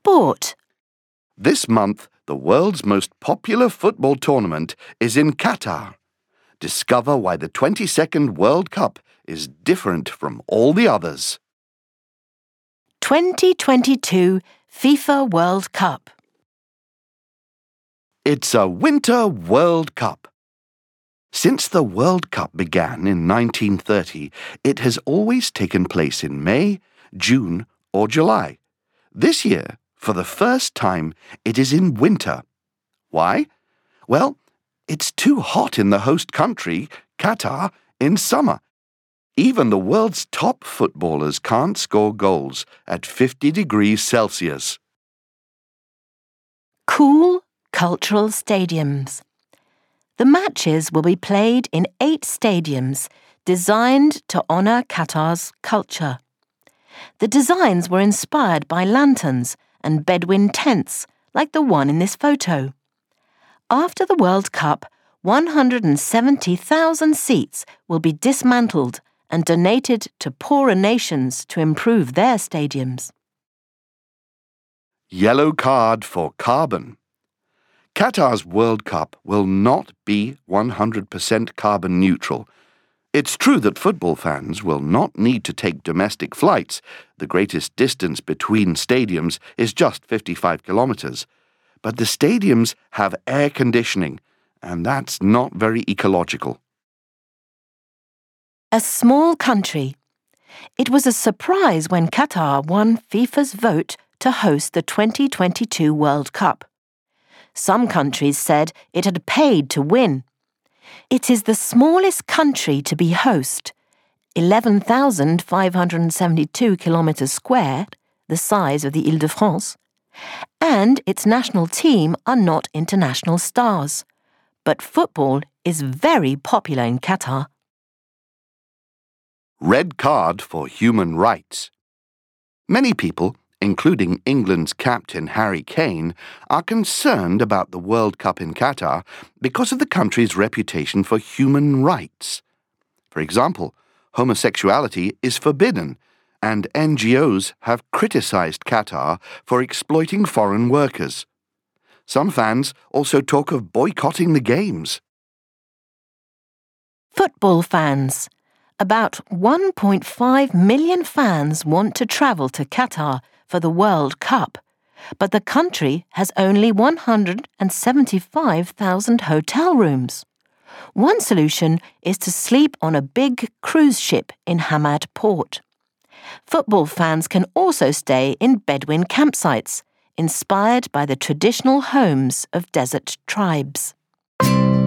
sport. This month, the world's most popular football tournament is in Qatar. Discover why the 22nd World Cup is different from all the others. 2022 FIFA World Cup. It's a Winter World Cup. Since the World Cup began in 1930, it has always taken place in May, June, or July. This year, for the first time, it is in winter. Why? Well, it's too hot in the host country, Qatar, in summer. Even the world's top footballers can't score goals at 50 degrees Celsius. Cool cultural stadiums. The matches will be played in 8 stadiums designed to honour Qatar's culture. The designs were inspired by lanterns and Bedouin tents, like the one in this photo. After the World Cup, 170,000 seats will be dismantled and donated to poorer nations to improve their stadiums. Yellow card for carbon. Qatar's World Cup will not be 100% carbon neutral. It's true that football fans will not need to take domestic flights. The greatest distance between stadiums is just 55 kilometers. But the stadiums have air conditioning, and that's not very ecological. A small country. It was a surprise when Qatar won FIFA's vote to host the 2022 World Cup. Some countries said it had paid to win. It is the smallest country to be host, 11,572 kilometers squared, the size of the Île-de-France, and its national team are not international stars. But football is very popular in Qatar. Red card for human rights. Many people, including England's captain Harry Kane, are concerned about the World Cup in Qatar because of the country's reputation for human rights. For example, homosexuality is forbidden, and NGOs have criticized Qatar for exploiting foreign workers. Some fans also talk of boycotting the games. Football fans. About 1.5 million fans want to travel to Qatar for the World Cup, but the country has only 175,000 hotel rooms. One solution is to sleep on a big cruise ship in Hamad port. Football fans can also stay in Bedouin campsites, inspired by the traditional homes of desert tribes.